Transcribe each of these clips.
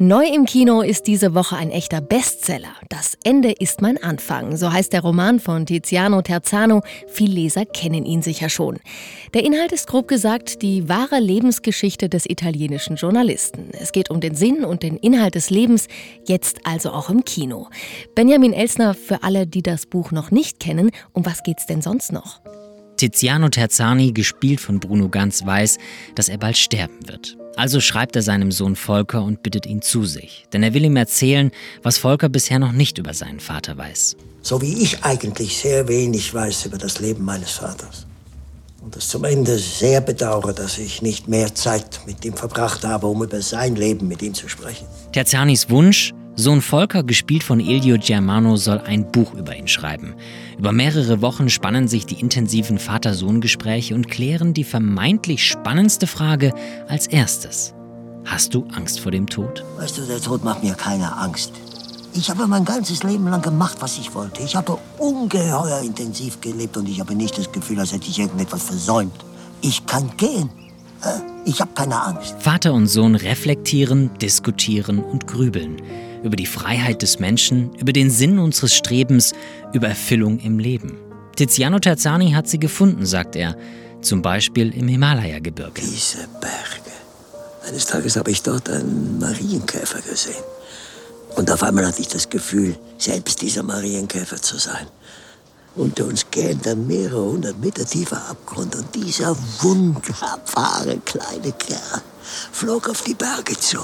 Neu im Kino ist diese Woche ein echter Bestseller. Das Ende ist mein Anfang, so heißt der Roman von Tiziano Terzano. Viele Leser kennen ihn sicher schon. Der Inhalt ist grob gesagt die wahre Lebensgeschichte des italienischen Journalisten. Es geht um den Sinn und den Inhalt des Lebens, jetzt also auch im Kino. Benjamin Elsner, für alle, die das Buch noch nicht kennen, um was geht's denn sonst noch? Tiziano Terzani, gespielt von Bruno Ganz, weiß, dass er bald sterben wird. Also schreibt er seinem Sohn Volker und bittet ihn zu sich. Denn er will ihm erzählen, was Volker bisher noch nicht über seinen Vater weiß. So wie ich eigentlich sehr wenig weiß über das Leben meines Vaters. Und das zum Ende sehr bedauere, dass ich nicht mehr Zeit mit ihm verbracht habe, um über sein Leben mit ihm zu sprechen. Terzanis Wunsch: Sohn Volker, gespielt von Elio Germano, soll ein Buch über ihn schreiben. Über mehrere Wochen spannen sich die intensiven Vater-Sohn-Gespräche und klären die vermeintlich spannendste Frage als erstes. Hast du Angst vor dem Tod? Weißt du, der Tod macht mir keine Angst. Ich habe mein ganzes Leben lang gemacht, was ich wollte. Ich habe ungeheuer intensiv gelebt und ich habe nicht das Gefühl, als hätte ich irgendetwas versäumt. Ich kann gehen. Ich habe keine Angst. Vater und Sohn reflektieren, diskutieren und grübeln. Über die Freiheit des Menschen, über den Sinn unseres Strebens, über Erfüllung im Leben. Tiziano Terzani hat sie gefunden, sagt er. Zum Beispiel im Himalaya-Gebirge. Diese Berge. Eines Tages habe ich dort einen Marienkäfer gesehen. Und auf einmal hatte ich das Gefühl, selbst dieser Marienkäfer zu sein. Unter uns gähnt ein mehrere hundert Meter tiefer Abgrund und dieser wunderbare kleine Kerl flog auf die Berge zu.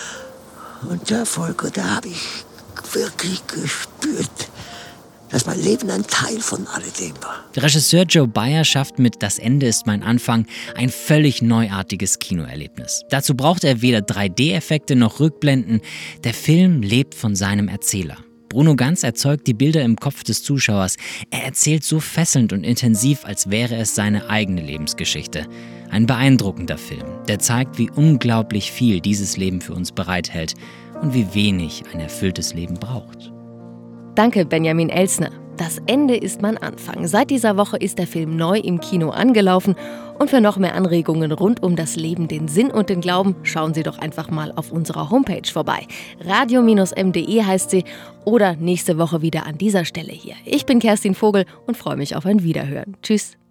Und da, Volker, da habe ich wirklich gespürt, dass mein Leben ein Teil von alledem war. Der Regisseur Joe Bayer schafft mit Das Ende ist mein Anfang ein völlig neuartiges Kinoerlebnis. Dazu braucht er weder 3D-Effekte noch Rückblenden. Der Film lebt von seinem Erzähler. Bruno Ganz erzeugt die Bilder im Kopf des Zuschauers. Er erzählt so fesselnd und intensiv, als wäre es seine eigene Lebensgeschichte. Ein beeindruckender Film, der zeigt, wie unglaublich viel dieses Leben für uns bereithält und wie wenig ein erfülltes Leben braucht. Danke, Benjamin Elsner. Das Ende ist mein Anfang. Seit dieser Woche ist der Film neu im Kino angelaufen. Und für noch mehr Anregungen rund um das Leben, den Sinn und den Glauben, schauen Sie doch einfach mal auf unserer Homepage vorbei. radio-m.de heißt sie, oder nächste Woche wieder an dieser Stelle hier. Ich bin Kerstin Vogel und freue mich auf ein Wiederhören. Tschüss.